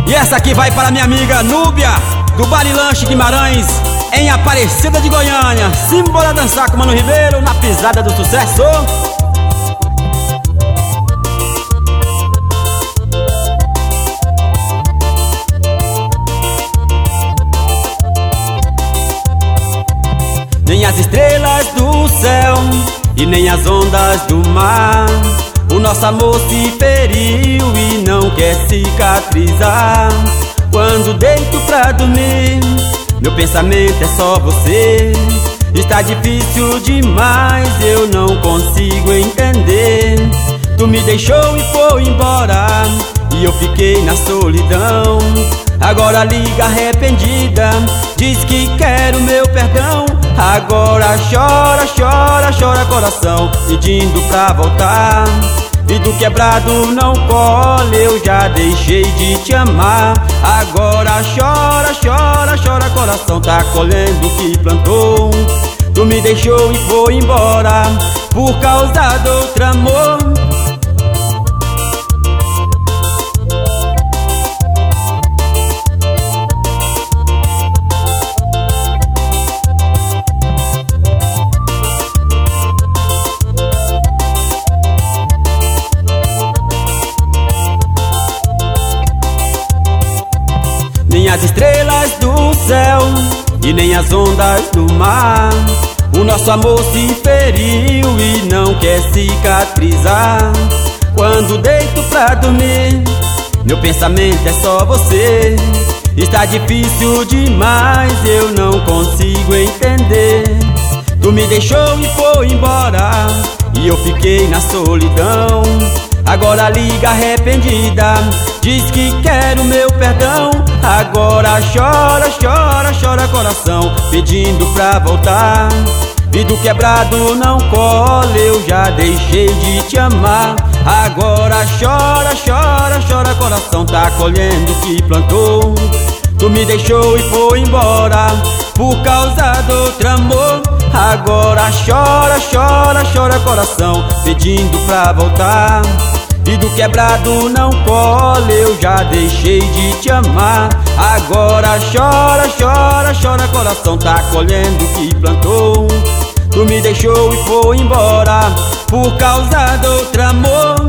E essa aqui vai para minha amiga Núbia, do Bar e Lanche Guimarães, em Aparecida de Goiânia. Simbora dançar com Mano Ribeiro na pisada do sucesso. Nem as estrelas do céu e nem as ondas do mar, o nosso amor se feriu e não quer cicatrizar. Quando deito pra dormir, meu pensamento é só você. Está difícil demais, eu não consigo entender. Tu me deixou e foi embora e eu fiquei na solidão. Agora liga arrependida, diz que quer o meu perdão. Agora chora, chora, chora coração, pedindo pra voltar. E do quebrado não colhe, eu já deixei de te amar. Agora chora, chora, chora coração, tá colhendo o que plantou. Tu me deixou e foi embora por causa do outro amor. Nem as estrelas do céu e nem as ondas do mar, o nosso amor se feriu e não quer cicatrizar. Quando deito pra dormir, meu pensamento é só você. Está difícil demais, eu não consigo entender. Tu me deixou e foi embora e eu fiquei na solidão. Agora liga arrependida, diz que quer o meu perdão. Agora chora, chora, chora coração, pedindo pra voltar. E do quebrado não colhe, eu já deixei de te amar. Agora chora, chora, chora coração, tá colhendo o que plantou. Tu me deixou e foi embora por causa do outro amor. Agora chora, chora, chora coração, pedindo pra voltar. E do quebrado não colhe, eu já deixei de te amar. Agora chora, chora, chora coração, tá colhendo o que plantou. Tu me deixou e foi embora por causa do outro amor.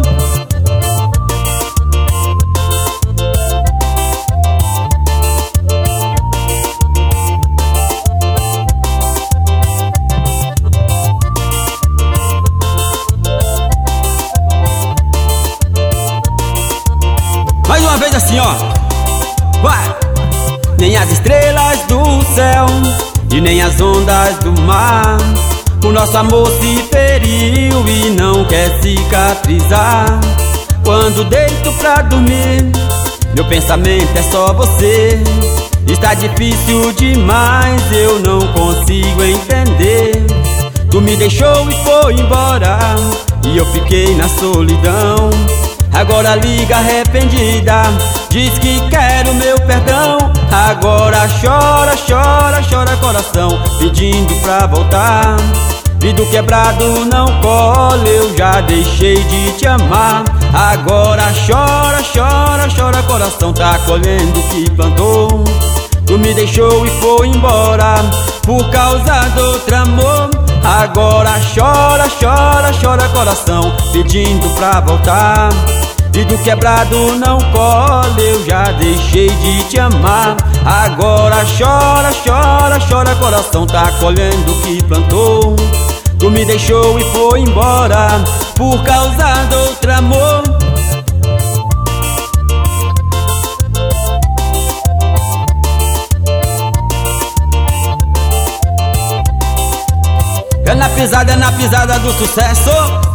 Mais uma vez assim, ó. Vai! Nem as estrelas do céu e nem as ondas do mar, o nosso amor se feriu e não quer cicatrizar. Quando deito pra dormir, meu pensamento é só você. Está difícil demais, eu não consigo entender. Tu me deixou e foi embora e eu fiquei na solidão. Agora liga arrependida, diz que quer o meu perdão. Agora chora, chora, chora coração, pedindo pra voltar. E do quebrado não colhe, eu já deixei de te amar. Agora chora, chora, chora coração, tá colhendo o que plantou. Tu me deixou e foi embora por causa do outro amor. Agora chora, chora, chora coração, pedindo pra voltar. E do quebrado não colhe, eu já deixei de te amar. Agora chora, chora, chora coração, tá colhendo o que plantou. Tu me deixou e foi embora por causa do outro amor. É na pisada do sucesso.